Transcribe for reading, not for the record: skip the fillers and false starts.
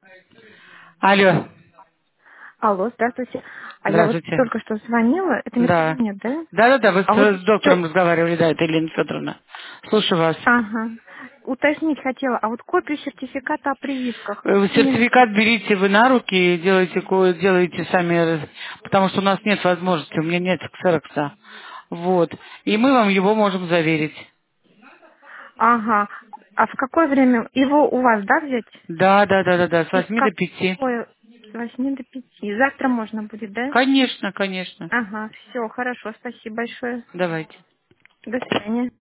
Алло, Алло, здравствуйте. А я вот здравствуйте. только что звонила, это Да. нет, да? Да-да-да, вы А вот с доктором еще, разговаривали, да, это Елена Федоровна. Слушаю вас. ага, уточнить хотела, а вот копию сертификата о прививках мне, Сертификат берите вы на руки и делаете сами, потому что у нас нет возможности, у меня нет ксерокса. Вот. И мы вам его можем заверить. ага, а в какое время его у вас, да, взять? Да, с И в 8 до 5. какое? С 8 до 5. Завтра можно будет, да? Конечно, конечно. Ага, все, хорошо, спасибо большое. Давайте. До свидания.